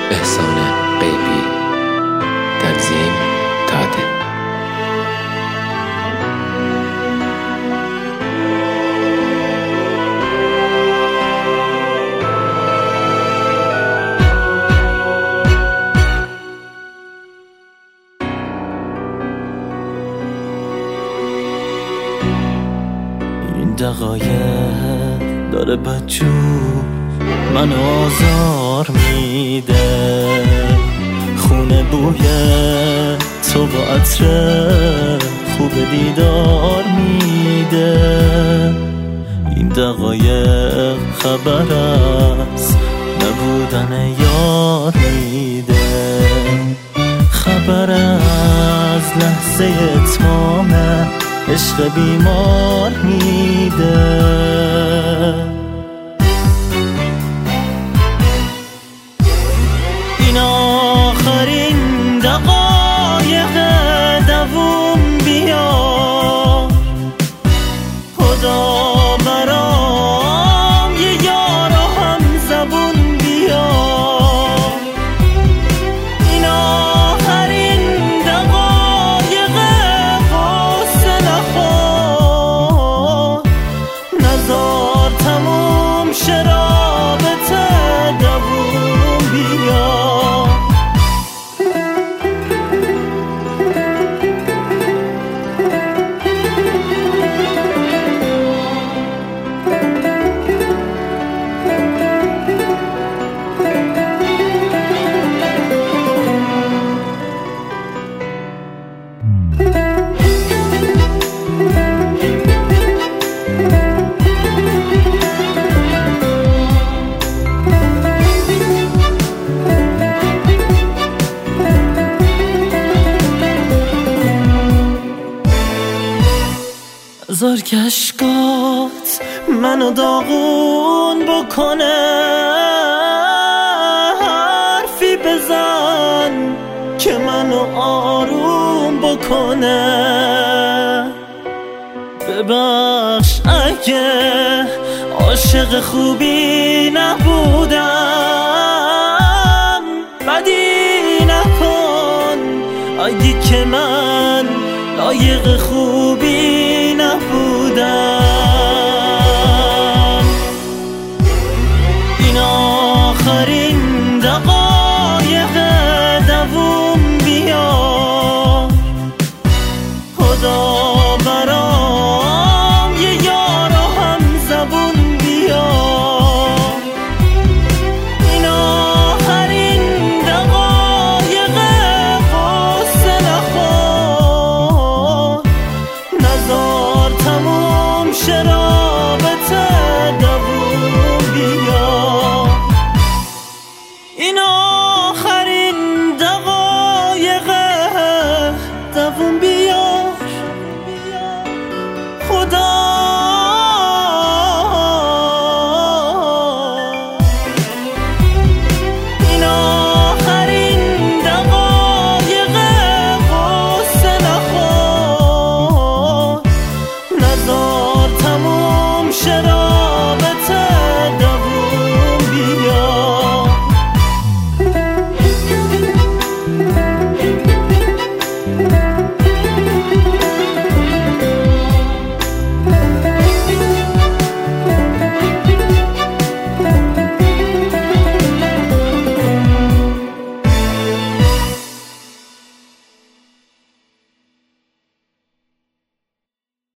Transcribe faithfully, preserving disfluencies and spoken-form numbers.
احسان غیبی. تنظیم تاده. این دقایق داره بچو من آزار میده، خونه بوی تو با عطر خوب دیدار میده. این دقایق خبر از نبودن یار میده، خبر از لحظه اتمام عشق بیمار میده. این آخرین دقایق دووم بیار، خدا برام یه یار و هم زبون بیار. این آخرین دقایق غصه نخور، نزار تموم شرابت دووم بیار. زار کشکات منو داغون بکنه، حرفی بزن که منو آروم بکنه. ببخش اگه عاشق خوبی نبودم، بدی نکن اگه که من لایق خوبی نبودم. این آخرین